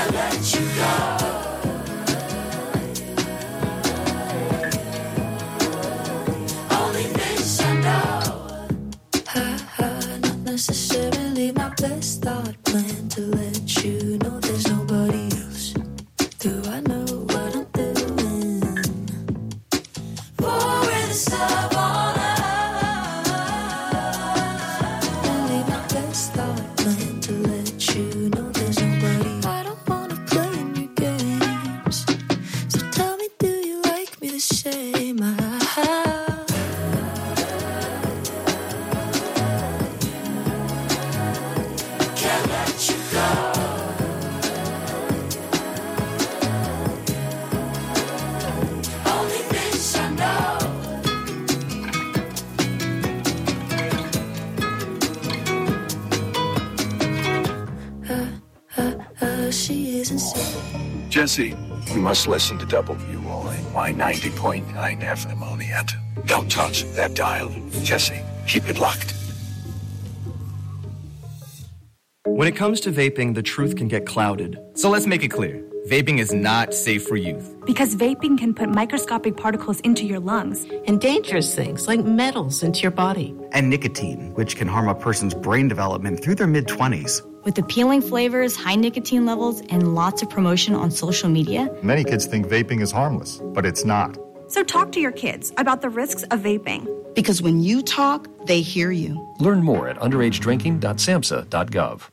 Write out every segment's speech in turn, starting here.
can't let you go. Only things I know. Not necessarily my best thought plan to let you know there's nobody else. Do I know what I'm doing? For with the stuff on us. Only my best thought plan to let you know there's nobody. I don't wanna play in your games. So tell me, do you like me the same? Can't let you go. Only things I know. She isn't sick. Jesse, you must listen to WONY 90.9 FM Oleander. Don't touch that dial. Jesse, keep it locked. When it comes to vaping, the truth can get clouded. So let's make it clear. Vaping is not safe for youth. Because vaping can put microscopic particles into your lungs. And dangerous things like metals into your body. And nicotine, which can harm a person's brain development through their mid-20s. With appealing flavors, high nicotine levels, and lots of promotion on social media. Many kids think vaping is harmless, but it's not. So talk to your kids about the risks of vaping. Because when you talk, they hear you. Learn more at underagedrinking.samhsa.gov.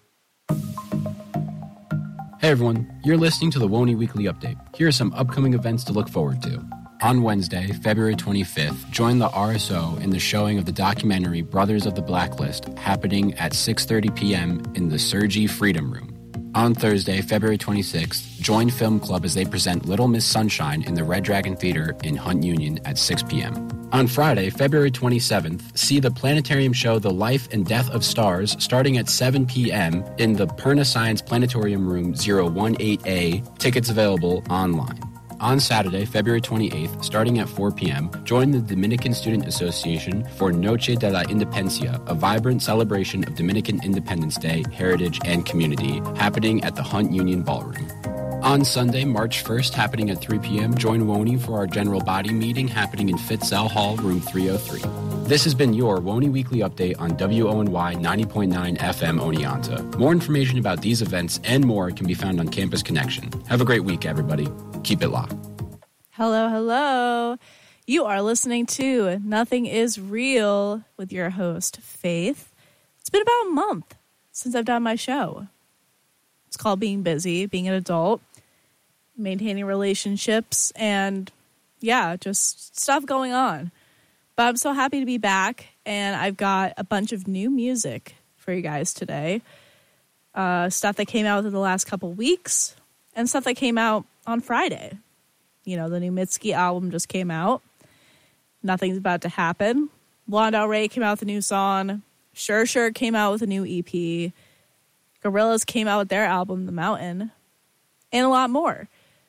Hey everyone, you're listening to the WONY Weekly Update. Here are some upcoming events to look forward to. On Wednesday, February 25th, join the RSO in the showing of the documentary Brothers of the Blacklist, happening at 6:30 p.m. in the Sergi Freedom Room. On Thursday, February 26th, join Film Club as they present Little Miss Sunshine in the Red Dragon Theater in Hunt Union at 6 p.m. On Friday, February 27th, see the planetarium show The Life and Death of Stars starting at 7 p.m. in the Perna Science Planetarium Room 018A. Tickets available online. On Saturday, February 28th, starting at 4 p.m., join the Dominican Student Association for Noche de la Independencia, a vibrant celebration of Dominican Independence Day, heritage, and community, happening at the Hunt Union Ballroom. On Sunday, March 1st, happening at 3 p.m., join WONY for our general body meeting happening in Fitzell Hall, room 303. This has been your WONY Weekly Update on WONY 90.9 FM Oneonta. More information about these events and more can be found on Campus Connection. Have a great week, everybody. Keep it locked. Hello, hello. You are listening to Nothing Is Real with your host, Faith. It's been about a month since I've done my show. It's called being busy, being an adult, maintaining relationships, and yeah, just stuff going on. But I'm so happy to be back, and I've got a bunch of new music for you guys today. Stuff that came out in the last couple weeks, and stuff that came out on Friday. You know, the new Mitski album just came out. Nothing's About to Happen. Lana Del Rey came out with a new song. Sure came out with a new EP. Gorillaz came out with their album, The Mountain. And a lot more.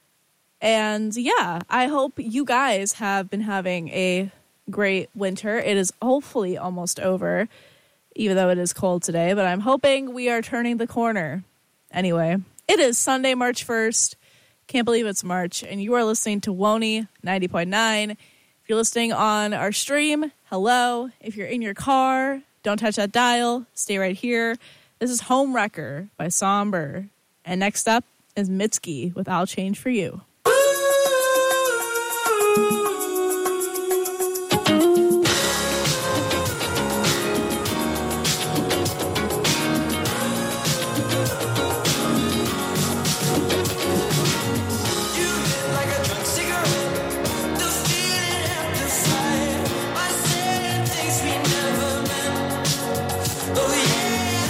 And yeah, I hope you guys have been having a great winter. It is hopefully almost over, even though it is cold today. But I'm hoping we are turning the corner. Anyway, it is Sunday, March 1st. Can't believe it's March. And you are listening to WONY 90.9. If you're listening on our stream, hello. If you're in your car, don't touch that dial. Stay right here. This is Home Wrecker by Somber. And next up is Mitski with I'll Change For You.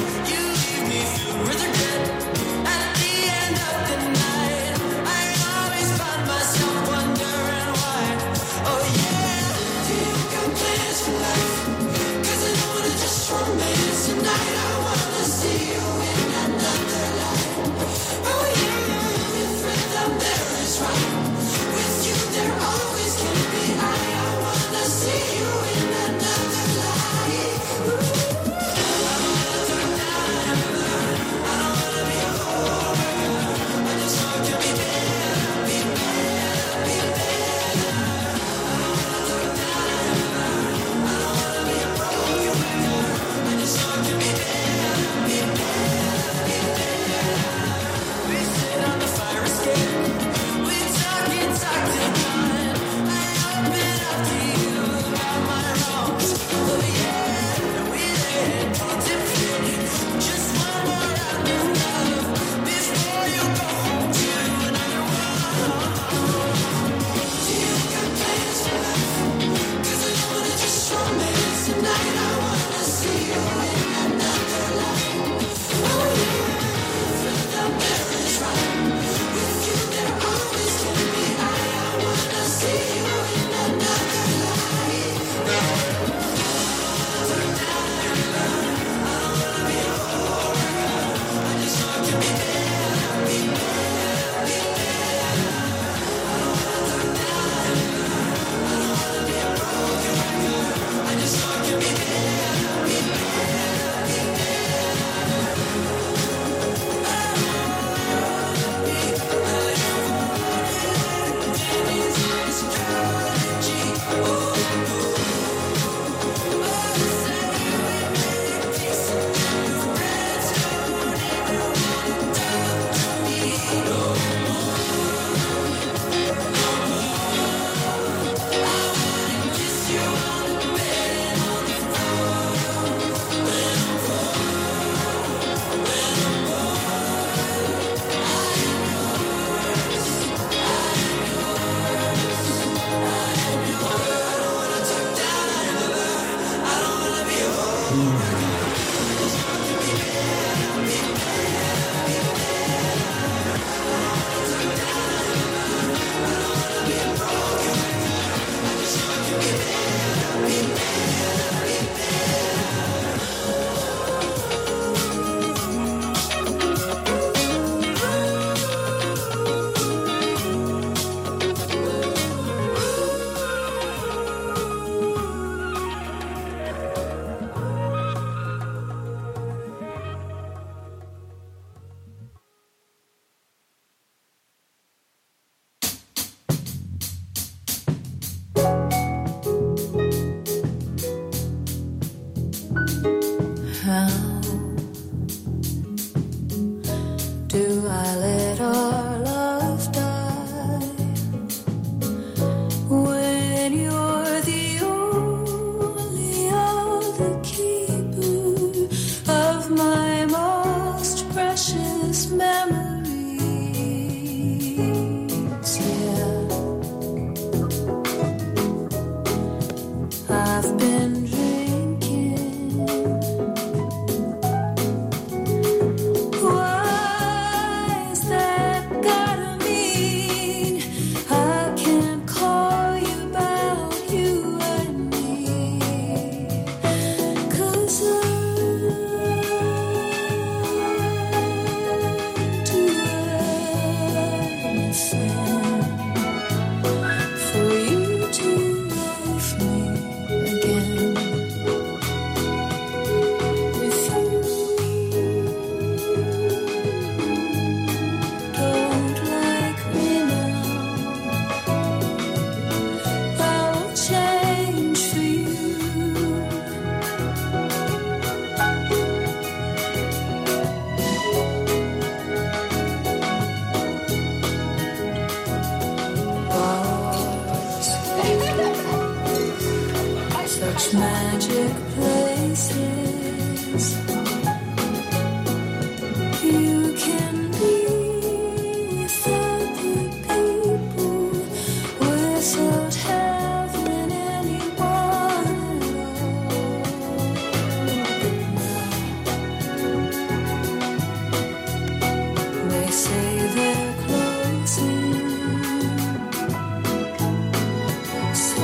With regret at the end of the night, I always Magic places you can be with other people without having anyone at all. They say they're closing, so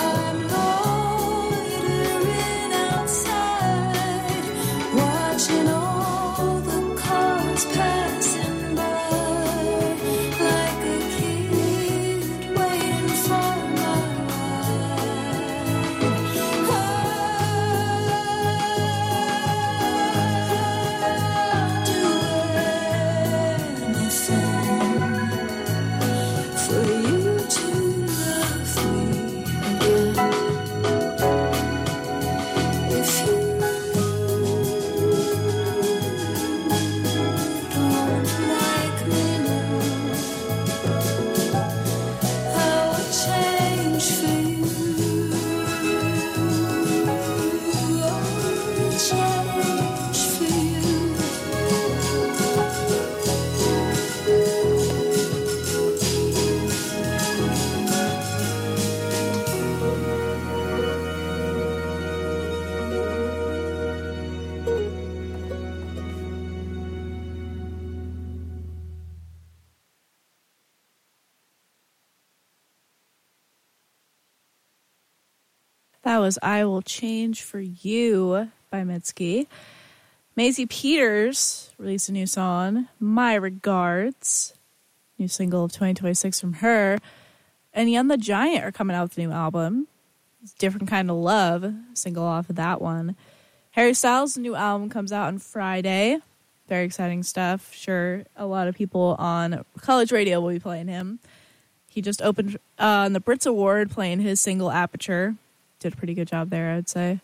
That was I Will Change For You by Mitski. Maisie Peters released a new song, My Regards, new single of 2026 from her. And Young the Giant are coming out with a new album. It's Different Kind of Love, single off of that one. Harry Styles' new album comes out on Friday. Very exciting stuff. Sure, a lot of people on college radio will be playing him. He just opened on the Brits Award playing his single Aperture. Did a pretty good job there, I'd say.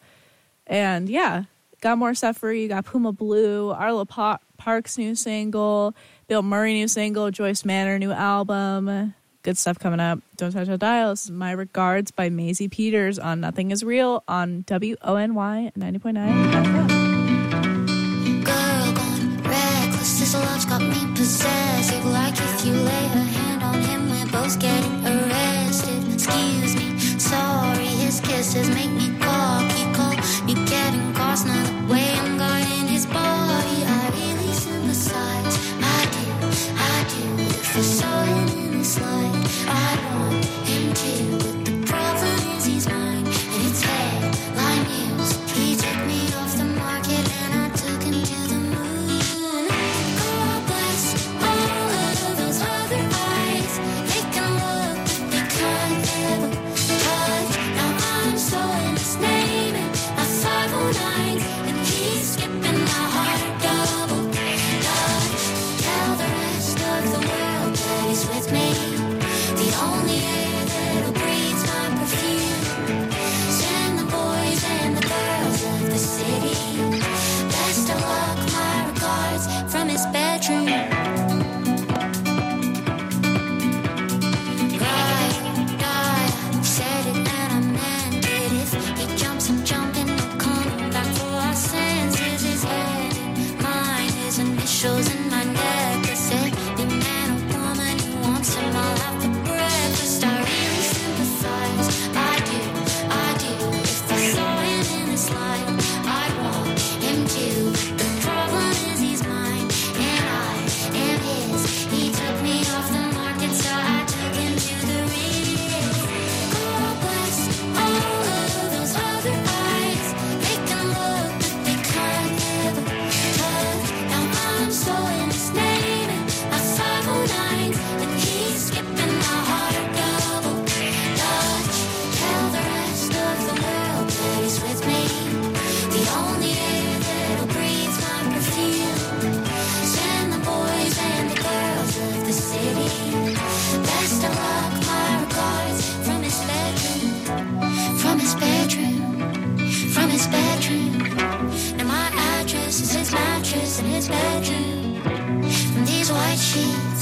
And yeah, got more stuff for you. Got Puma Blue, Arlo Parks' new single, Bill Murray new single, Joyce Manor new album. Good stuff coming up. Don't touch that dial. This is My Regards by Maisie Peters on Nothing Is Real on WONY 90.9 FM. Girl gone reckless, this love's got me possessive. Like if you lay a hand on him, we're both getting arrested. Excuse me, sorry, his kisses make me cocky. Call me getting cross, not the way I'm guarding his body. I really sympathize, I do. If I saw him in this light, I want him too. But the problem is he's mine, and it's headline news. He took me off the market and I took him to the moon. God bless all of those other eyes. They can look, but they can't ever touch. Now I'm so in his name and my 509, and he's skipping my heart double dutch. Tell the rest of the world that he's with me. The only air that'll breathe my perfume. Send the boys and the girls of the city best of luck, my regards from his bedroom. Ride or die, I've said it and I meant it. If he jumps, I'm jumping, no coming back for our senses. His head and mine, his initials in my necklace. Every man or woman who wants him, I'll have for breakfast. I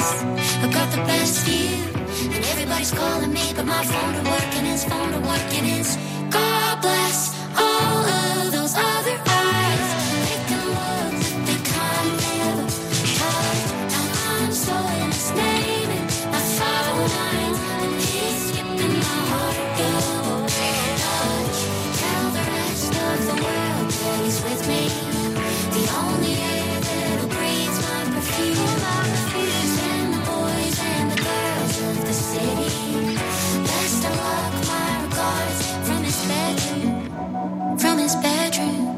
best. I got the best view, and everybody's calling me, but my phone to working is, phone to working is. God bless all of those other eyes. They can look, but they can't never touch. Now I'm so ensnared, my 509, and he's skipping my heart double touch. Tell the rest of the world that he's with me. The only air that'll breathe my perfume. And the boys and the girls of the city. Best of luck, my regards from his bedroom. From his bedroom.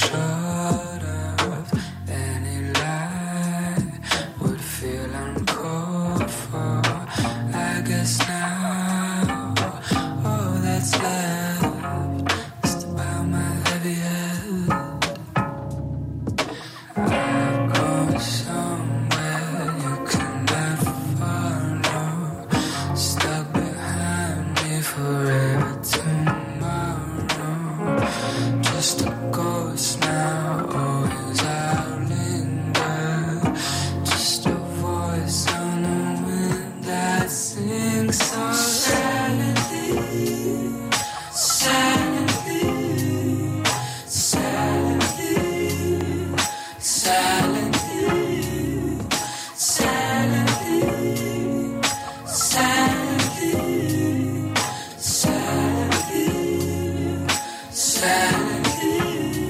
short of any lie would feel uncalled for. I guess now all that's left is to bow my heavy head. I've gone somewhere you cannot follow, stuck behind me forever tomorrow. Just a ghost now, always I'll linger. Just a voice on the wind that sings so silently, silently, silently, silently, silently, silently, silently, silently.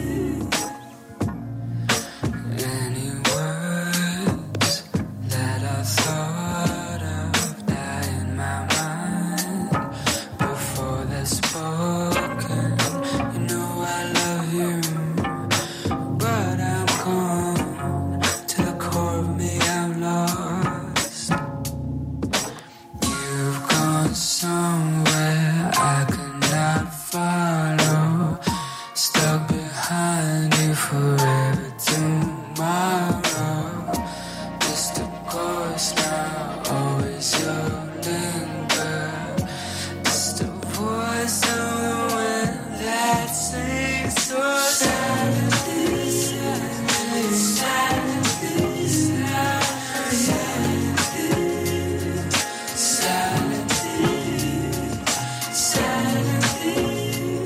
Any words that I thought of die in my mind before they're spoken. You know I love you, but I'm gone to the core of me. I'm lost. You've gone somewhere I could not follow, stuck behind you forever tomorrow. Just a ghost now, always you'll linger. Just a voice on the wind that sings so silently, silently, silently, silently, silently,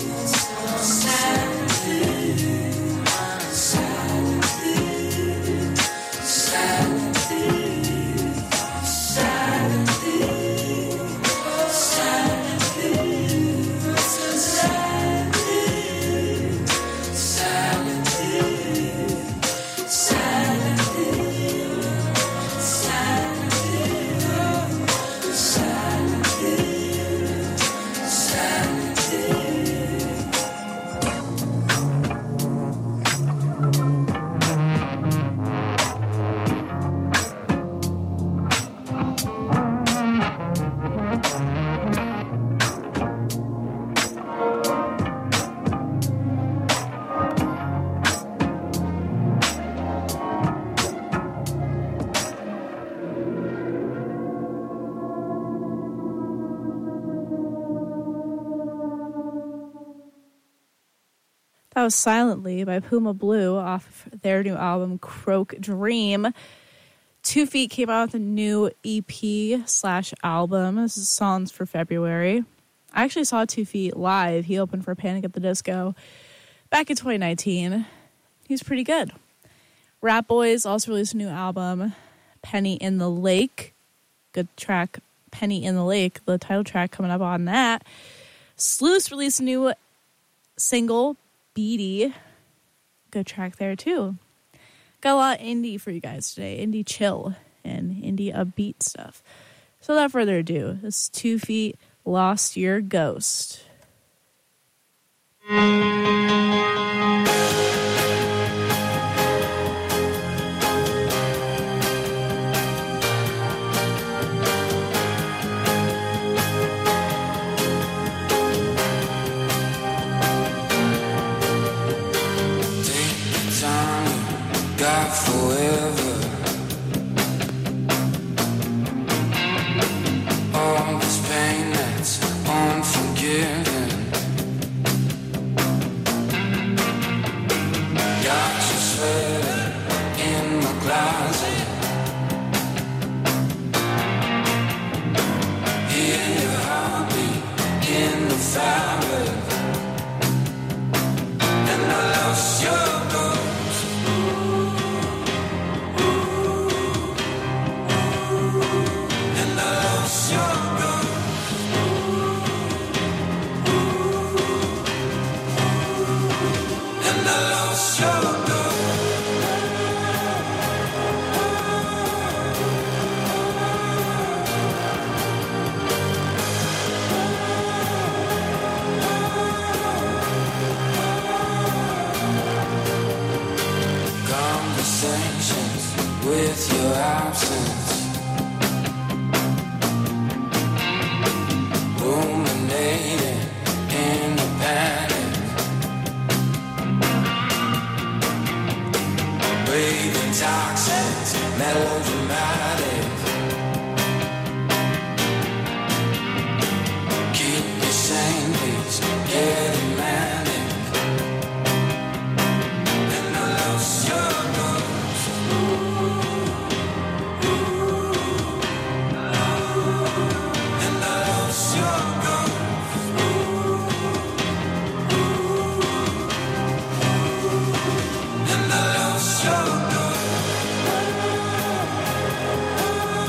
That was Silently by Puma Blue off their new album, Croak Dream. 2 Feet came out with a new EP/album. This is songs for February. I actually saw 2 Feet live. He opened for Panic at the Disco back in 2019. He's pretty good. Rat Boys also released a new album, Penny in the Lake. Good track, Penny in the Lake, the title track coming up on that. Sluice released a new single, Beady. Good track there too. Got a lot of indie for you guys today. Indie chill and indie upbeat stuff. So without further ado, this is 2 Feet, Lost Your Ghost. Got forever. All this pain that's unforgiving. Got you sweating in my closet. Hear your heartbeat in the fabric. And I lost your ghost. conversations with your absence. Ruminating in the panic. Breathing toxins, melodramatic. Keep me sane, please, getting manic. And I lose your moves. And I lose your and I lose your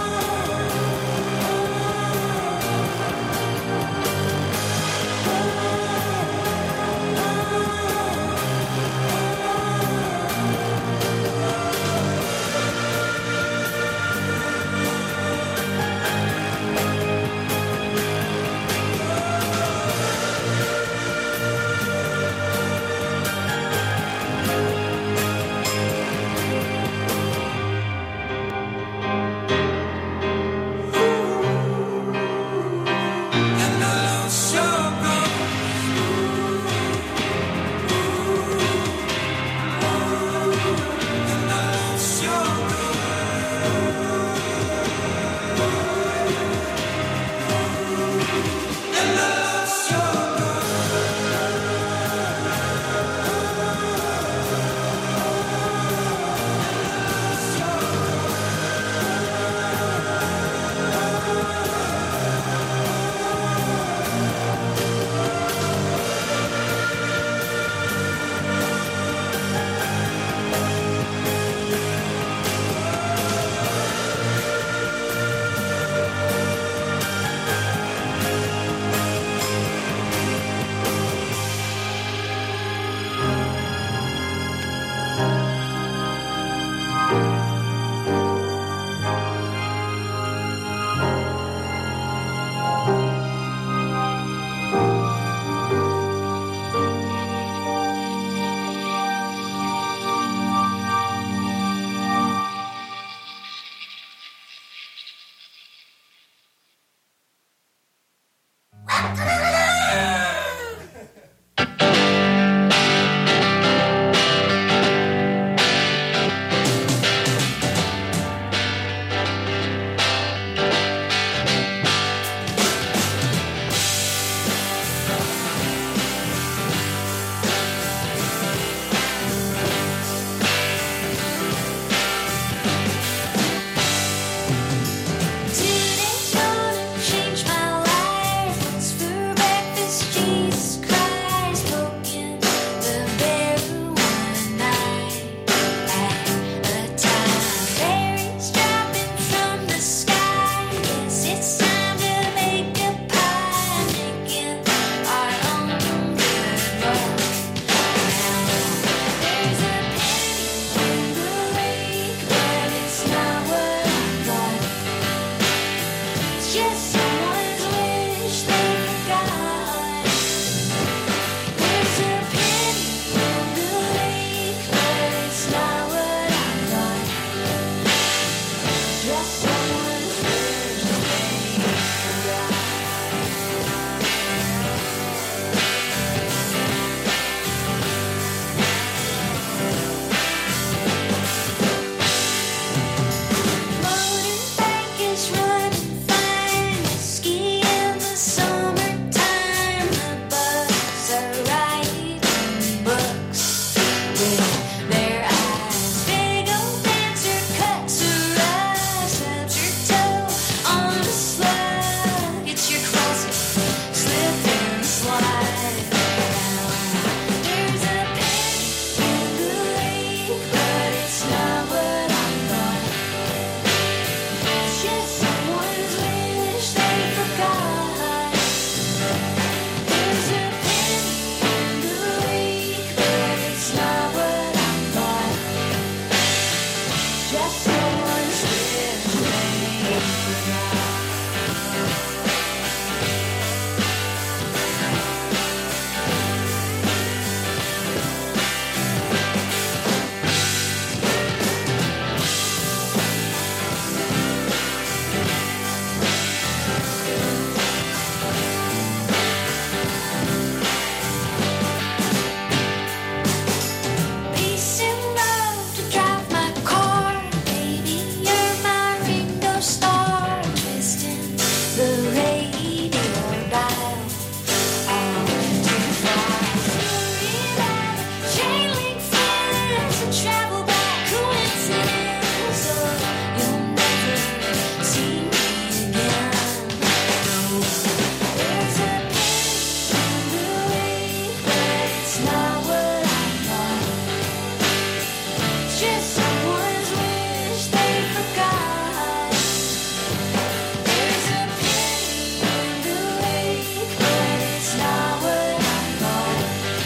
just someone's wish they forgot. There's a penny in the lake, but it's not what I thought.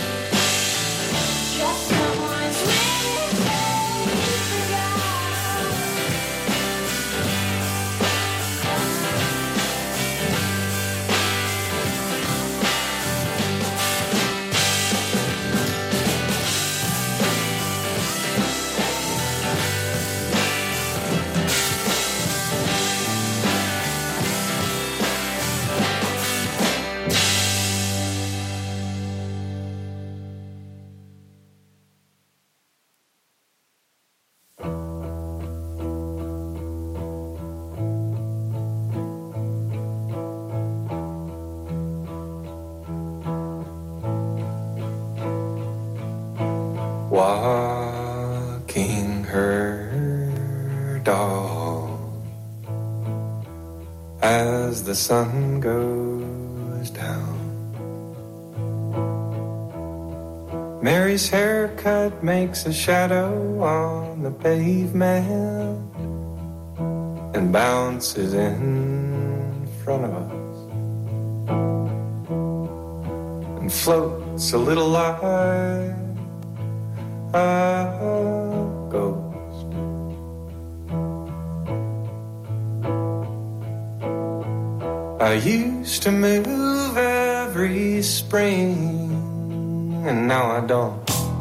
Just someone's wish they forgot. Walking her dog as the sun goes down. Mary's haircut makes a shadow on the pavement and bounces in front of us and floats a little like a ghost. I used to move every spring, and now I don't.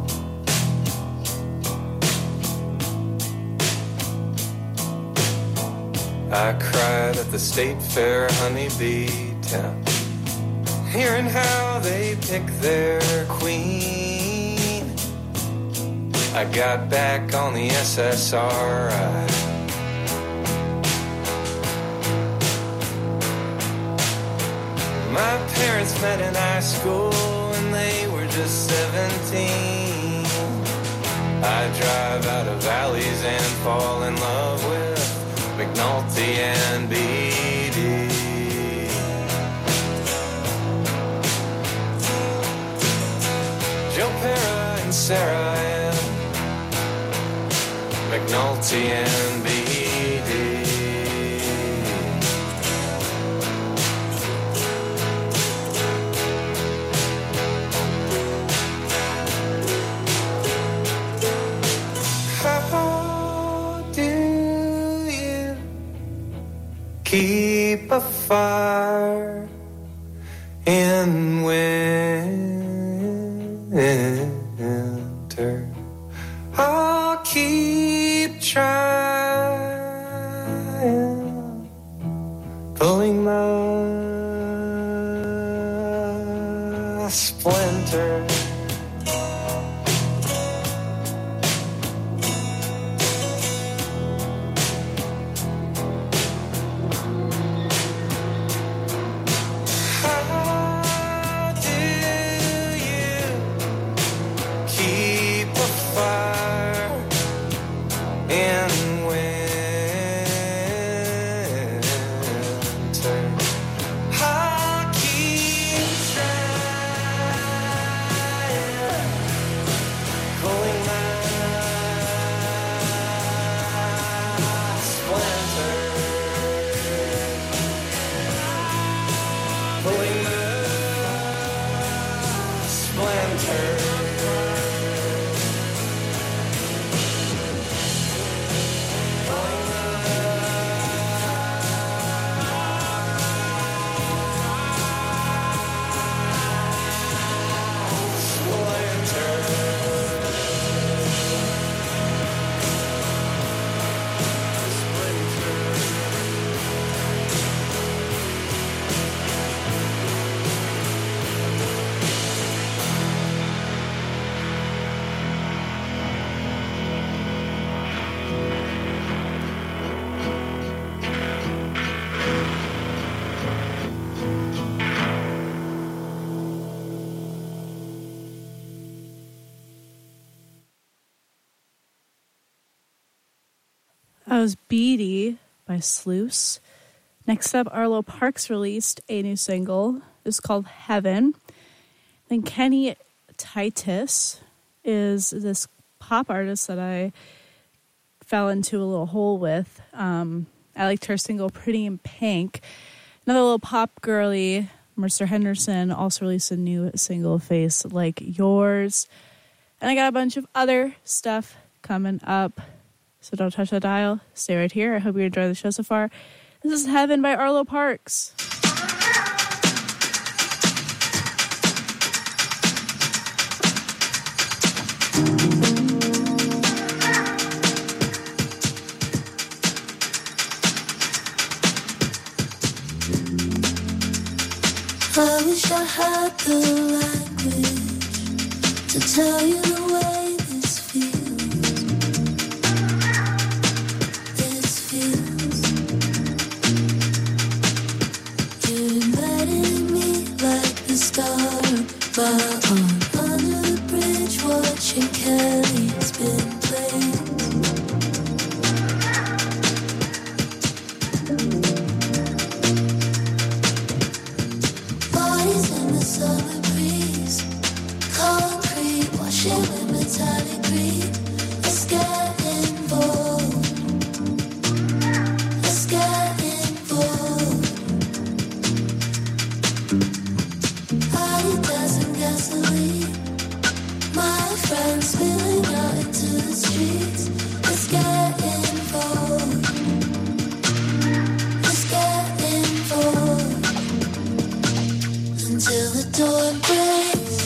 I cried at the State Fair honeybee tent, hearing how they pick their queen. I got back on the SSRI. My parents met in high school when they were just 17. I drive out of valleys and fall in love with McNulty and Beattie. Joe Pera and Sarah and McNulty and Beattie. How do you keep a fire in winter? I'll keep trying, pulling my splinter. How do you keep a fire in winter? I'll keep trying, pulling my splinter, pulling my splinter. That was Beattie by Sluice. Next up, Arlo Parks released a new single. It's called Heaven. Then Kenny Titus is this pop artist that I fell into a little hole with. I liked her single Pretty in Pink. Another little pop girly, Mercer Henderson, also released a new single, Face Like Yours. And I got a bunch of other stuff coming up. So don't touch that dial. Stay right here. I hope you enjoy the show so far. This is Heaven by Arlo Parks. I wish I had the language to tell you the way this feels. This feels. You're embedding me like the star of my arm under the bridge, watching Kelly spin plays. Summer breeze, concrete, washing with metallic green. Let's get involved. Let's get involved. Adidas and gasoline. My friends spilling out into the streets. Let's get involved. Let's get involved. Until the dawn breaks.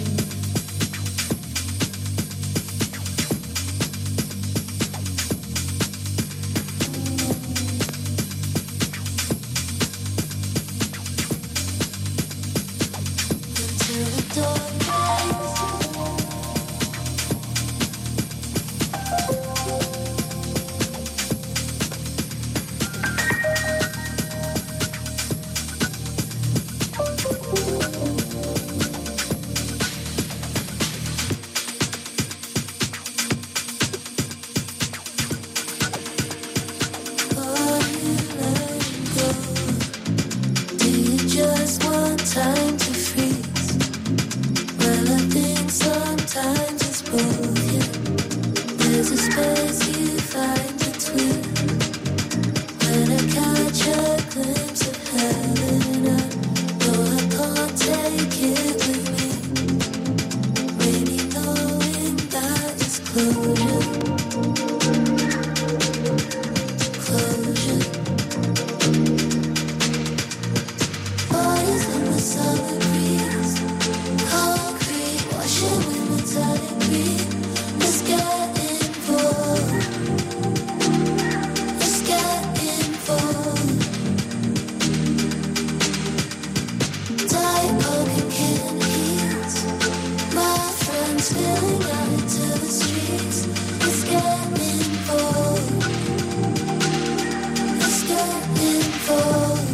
Until the dawn breaks. Time to freeze. Well, I think sometimes it's both, yeah. There's a space you find between. When I catch a glimpse of heaven, I know I can't take it with me. Maybe knowing that it's closure. Closure. Summer breeze, concrete, washing with metallic green. Let's get involved. Let's get involved. Diet Coke and Kin heats. My friends spilling out into the streets. Let's get involved. Let's get involved.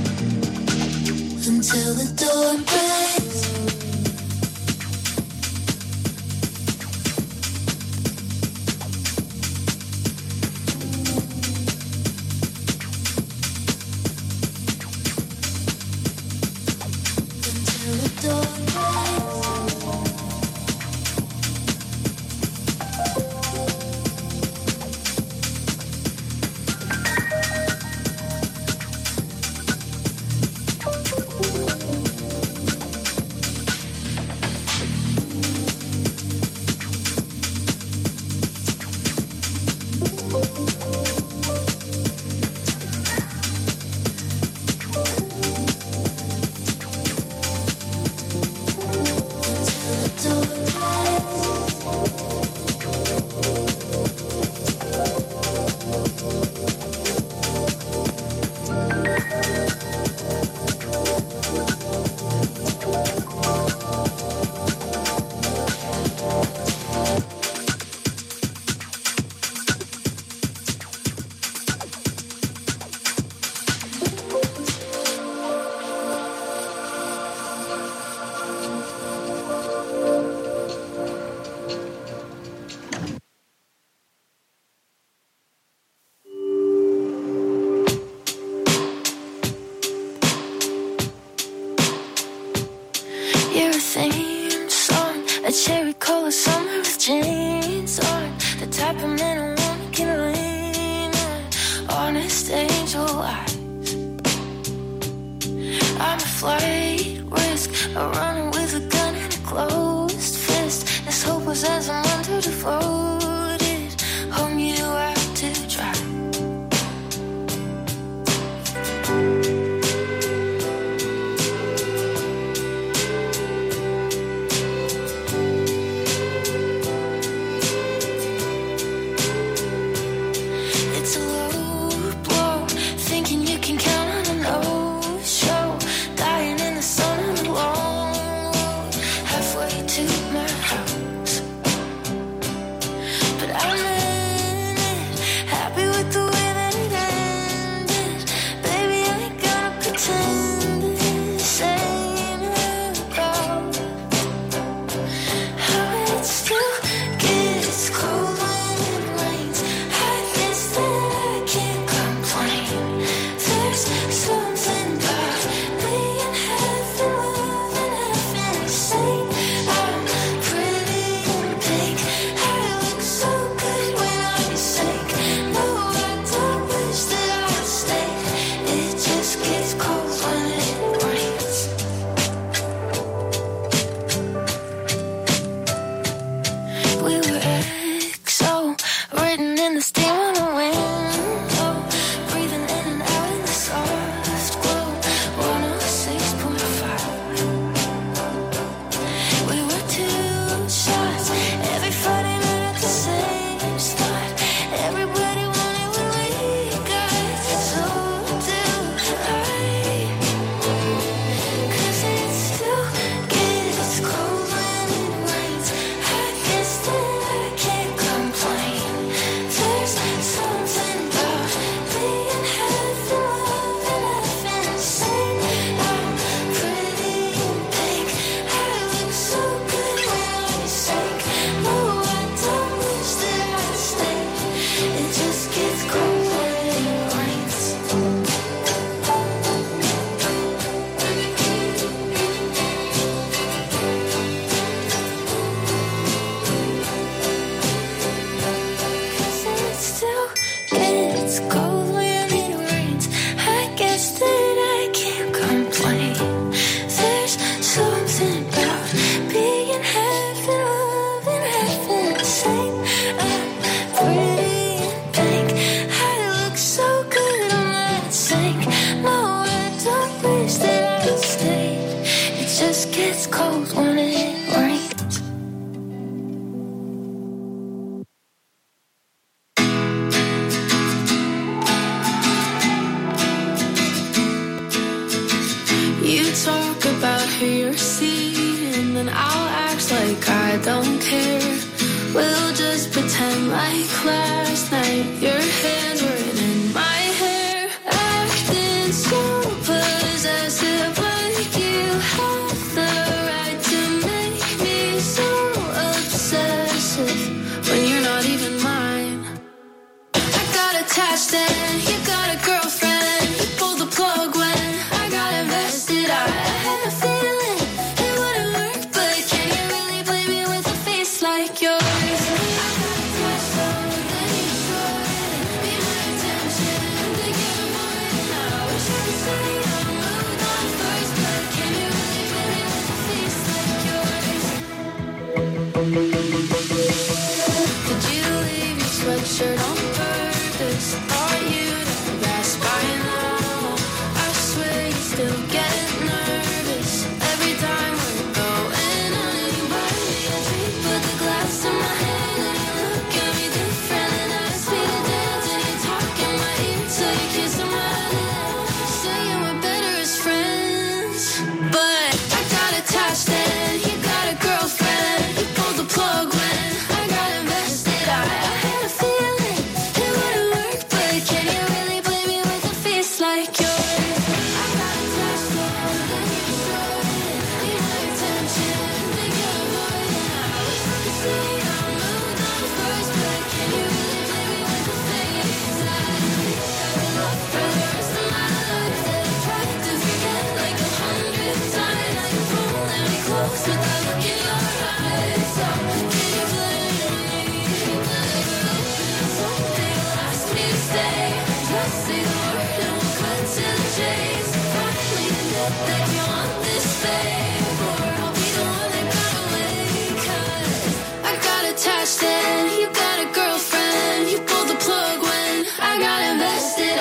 Until the dawn breaks. Until the dawn breaks. sweetest angel eyes. I'm a flight risk, a runner with a gun and a closed fist. As hopeless as I'm under devoted. Home you out to dry. It's a low blow, thinking you can count on a no-show. Dying in the sun on a long road, halfway to my house. But I'm in it, happy with the way that it ended. Baby, I ain't gonna pretend this ain't about how it still gets cold when it rains. I guess that I can't complain. There's something about being half in love and half insane. I'm pretty in pink. I look so good when I'm sick. No, I don't wish that I stayed. It just gets cold when it rains. We were XO, written in the steam on the window, breathing in and out in the soft glow. 106.5. We were two shots every Friday night at the same spot. Everybody wanted what we got, so do I. 'Cause it still gets cold when it rains. I guess that I can't complain. There's something about being half in love and half insane. I'm pretty in pink. I look so good when I'm sick. No, I don't wish that I stayed. It just gets cold when it rains. Cause it still gets cold when it rains. I guess that I can't complain. There's something about being half in love and half insane. I'm pretty in pink. I look so good on that sink. No, I don't wish that I stayed. It just gets cold when it rains. You talk about who you're seeing, and I'll act like I don't care. We'll just pretend like last night your hands were in my hair, acting so possessive, like you have the right to make me so obsessive when you're not even mine. I got attached and you got a girlfriend. You pulled the plug when I got invested. I had a feeling it wouldn't work, but can you really blame me with a face like yours? I got attached, so then you started. Be my attention, thinking I'm on it now. Wish I could say I moved on first, but can you really blame me with a face like yours? Could you leave your sweatshirt on purpose? Are you the best by now? I swear you still get nervous every time we're going on anybody. Put the glass in my hand and you look at me different, and I ask me to dance and you talk in my ear till you kiss on my lips, saying we're better as friends. But I got attached and you got a girlfriend. You pulled the plug when I got invested. I had a feeling it wouldn't work, but that you want this, babe, or I'll be the one that got away. 'Cause I got attached and you got a girlfriend. You pulled the plug when I got invested.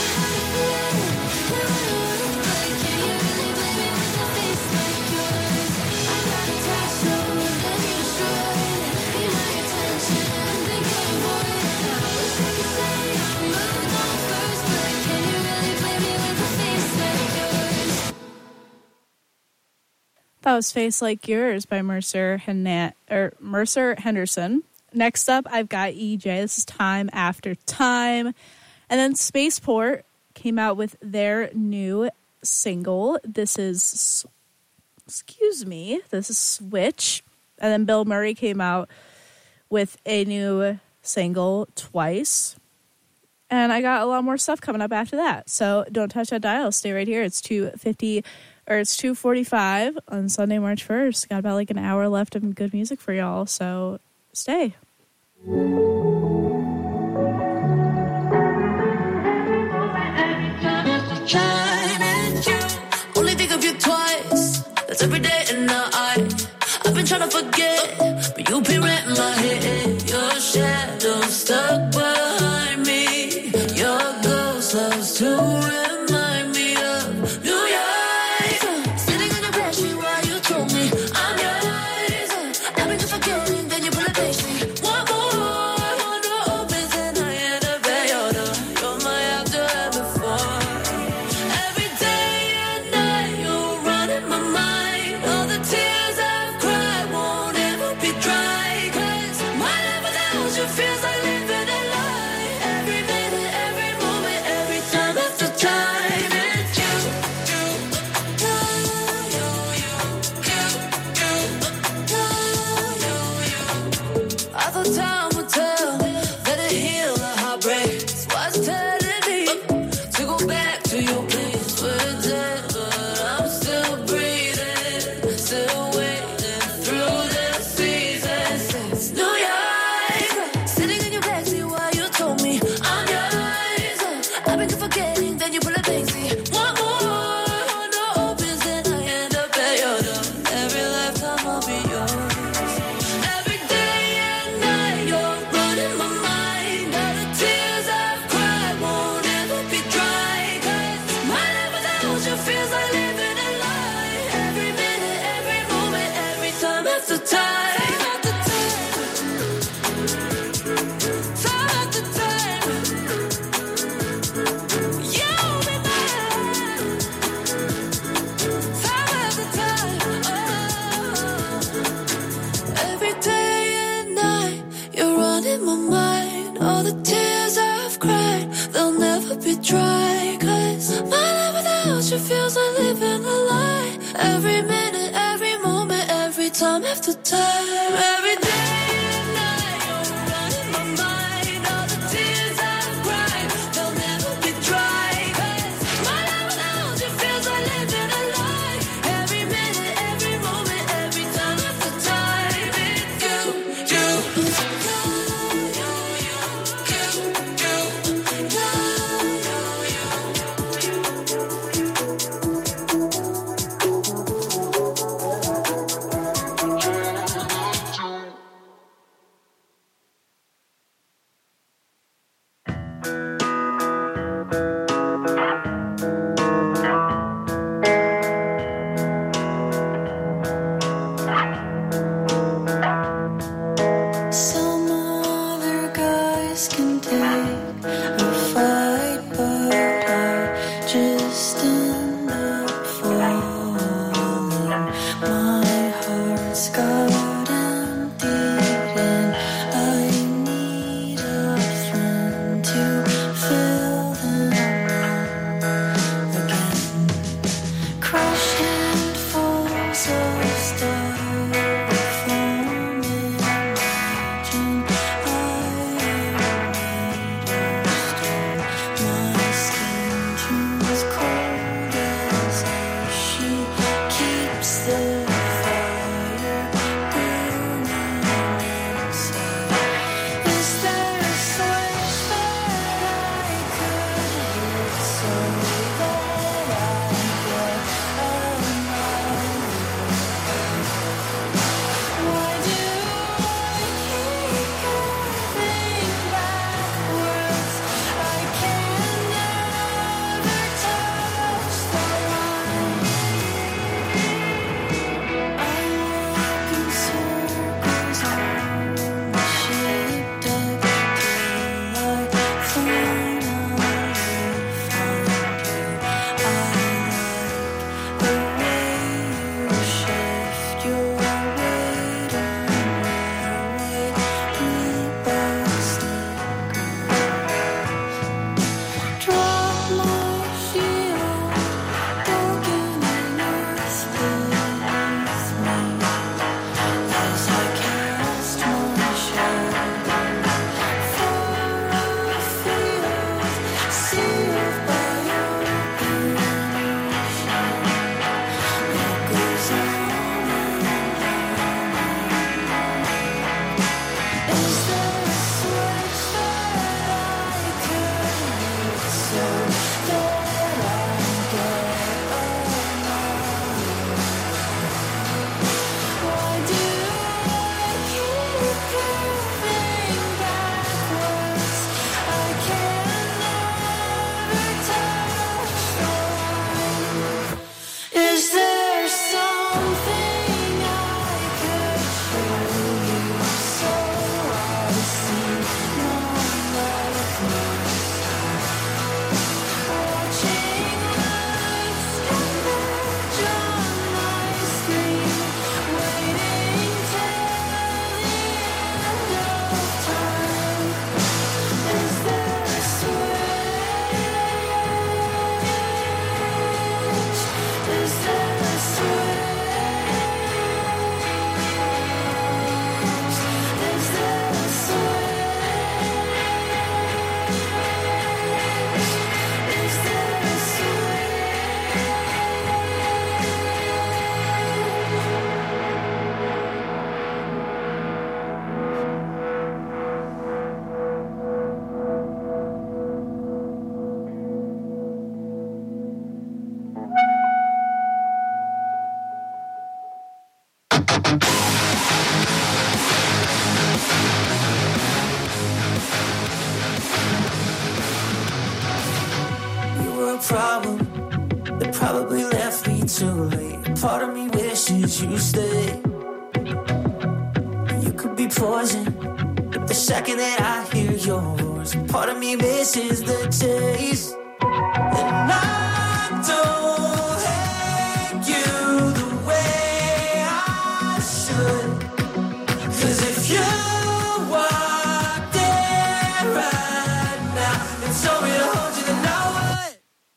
That was Face Like Yours by Mercer Henderson. Next up, I've got EJ. This is Time After Time. And then Spaceport came out with their new single. This is Switch. And then Bill Murray came out with a new single, Twice. And I got a lot more stuff coming up after that. So don't touch that dial. Stay right here. It's 2:45 on Sunday, March 1st. Got about like an hour left of good music for y'all. So stay. Only think of you twice. That's every day and night. I've been trying to forget, but you've been right in my head. Your shadow stuck behind me. Your ghost loves to remind me of New York. Sitting on your bed sheet while you told me I'm yours. I've been forgetting, then you pull a page me. One door opens and I end up at your door. You're my after and before. Every day and night you're running my mind. All the tears I've cried won't ever be dry. 'Cause my life without you feels like living a lie. Every minute, every moment, every time after time. It's you. I thought time would tell that it heal a heartbreak. So I was telling me to go back to your place. We're dead, but I'm still breathing, still waiting through the seasons. It's New York, sitting in your backseat while you told me I'm yours. I've been forgetting, then you pull a Banksy. One more door opens and I end up at your door. Every lifetime I'll be yours. Every day and night you're running my mind. All the tears I've cried won't ever be dry. 'Cause my life without you feels like living a lie. Every minute, every moment, every time after time. Time after time. Time after time. You'll be mine. Time after time. Oh. Every day and night you're running my mind. All the tears I've cried, they'll never be dry. 'Cause my life without you feels like living a lie. Every minute, every moment, every time after time. Every day and night you're running my mind. All the tears I've cried, they'll never be dry. 'Cause my life without you feels like living a lie. Every minute, every moment, every time after time. It's you. Some other guys can take a fight, but I just end up falling. My heart's got emptied and I need a friend to fill them up again. Crushed handfuls of styrofoam, imagine I am made of stone. problem. It probably left me too late. Part of me wishes you stay. You could be poison, but the second that I hear your voice, part of me misses the taste. And I don't hate you the way I should. 'Cause if you walked in right now and told me to hold you, then I would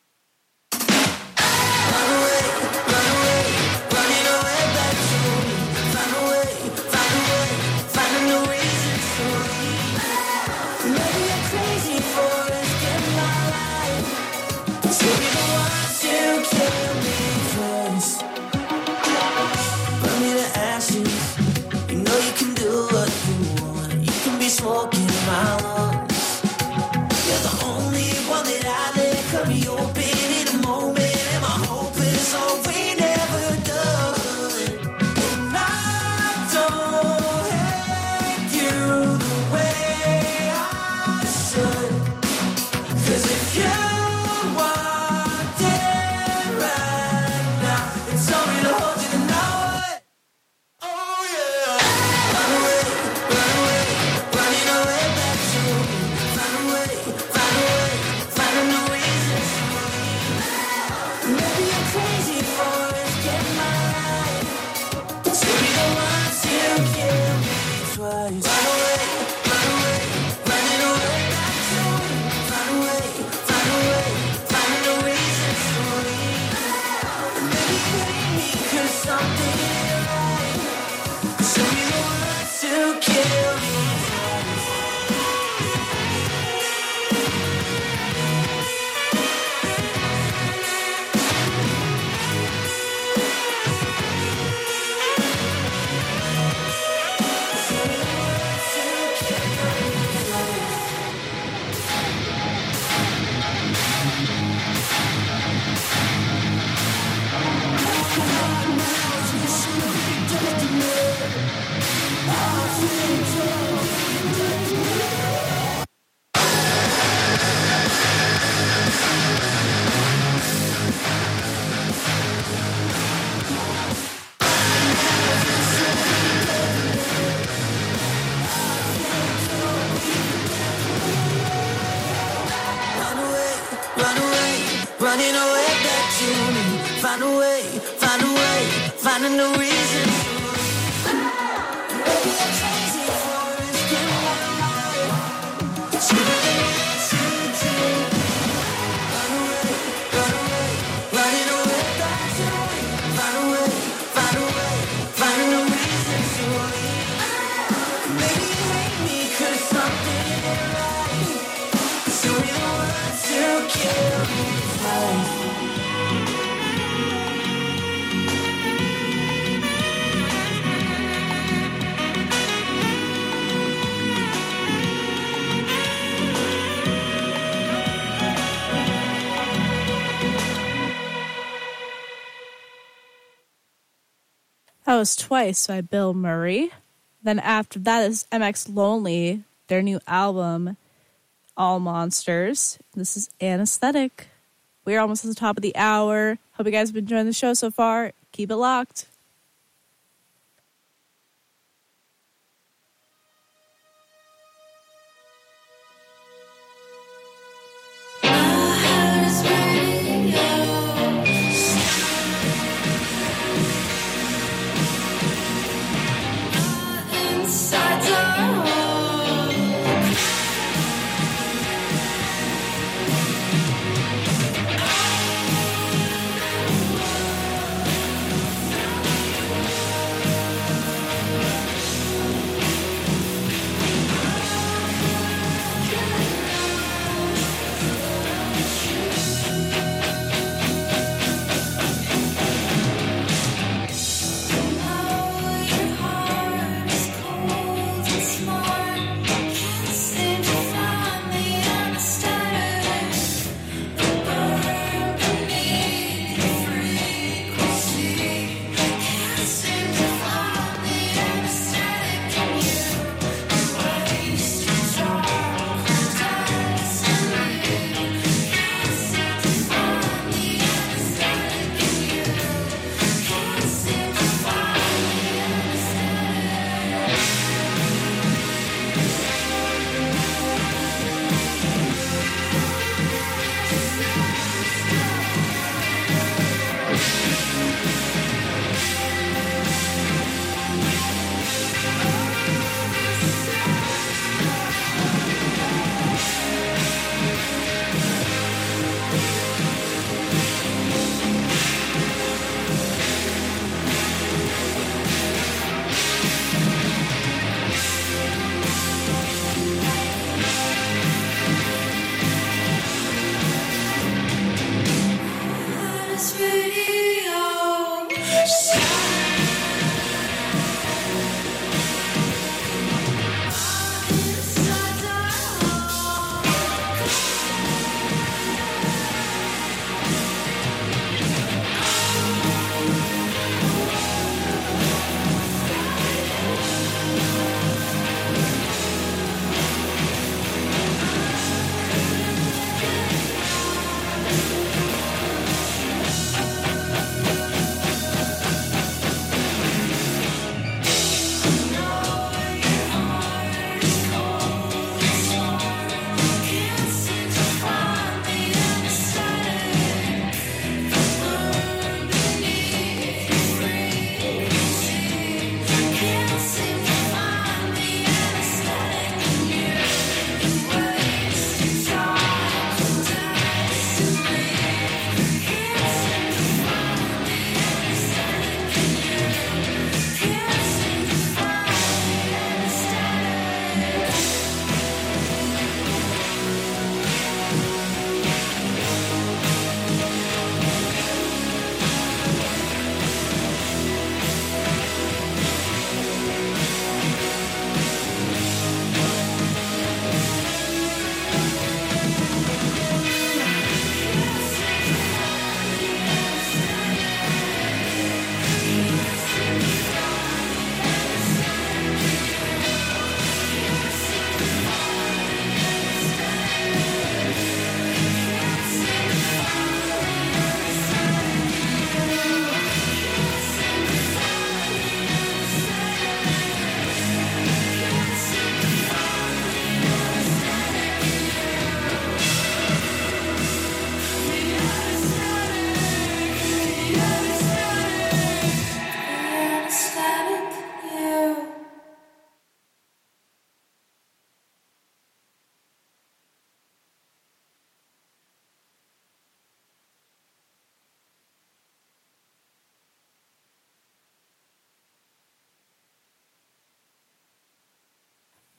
run away, running away back to me. Find a way, find a new reason to leave. Maybe I'm crazy for risking my life. You'll be the one to kill me first. Burn me to ashes. You know you can do what you want. You can be smoking my lungs. You're the only one that I let cut me open in a moment. And my hope is all we never done. And I don't hate you the way I should. 'Cause if you walked in right now and told me to hold you, then I would. Oh yeah. Run away, running away back to me. Find a way, find a new reason to leave. Maybe I'm crazy for risking my life. But you'll be the one to kill me twice. Run away, running away back to me. Find a way, find a new reason to leave. Maybe you hate me 'cause something ain't right. But you'll be the one to kill me twice. Running away back to me. Find a way, find a new reason to leave. Maybe I'm crazy for risking my life. But you're the one to take. Run away, running away back to me. Find a way, find a new reason to leave. Maybe you hate me 'cause something ain't right. But you'll be the one to kill me twice. That was Twice by Bill Murray. Then after that is MX Lonely, their new album, All Monsters. This is Anesthetic. We're almost at the top of the hour. Hope you guys have been enjoying the show so far. Keep it locked. Inside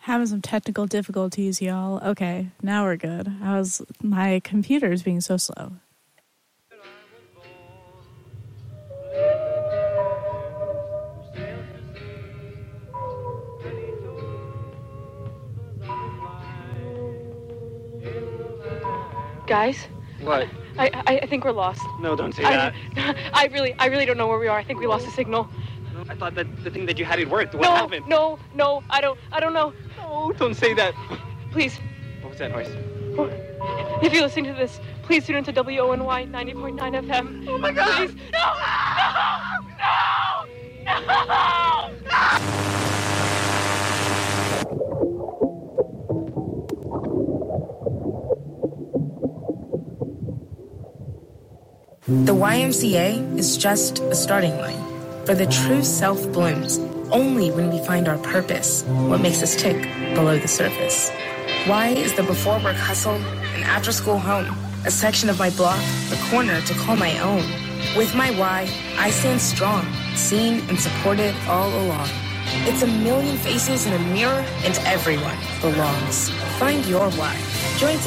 Having some technical difficulties, y'all. Okay, now we're good. My computer's being so slow. Guys? What? I think we're lost. No, don't say that. I really don't know where we are. I think we lost the signal. I thought that the thing that you had it worked. What happened? No, I don't know. No, don't say that. Please. What was that noise? If you're listening to this, please tune into WONY 90.9 FM. Oh my God! Please. No! The YMCA is just a starting line, for the true self blooms only when we find our purpose, what makes us tick below the surface. Y is the before work hustle, an after school home, a section of my block, a corner to call my own. With my Y, I stand strong, seen and supported all along. It's a million faces in a mirror, and everyone belongs. Find your Y. Join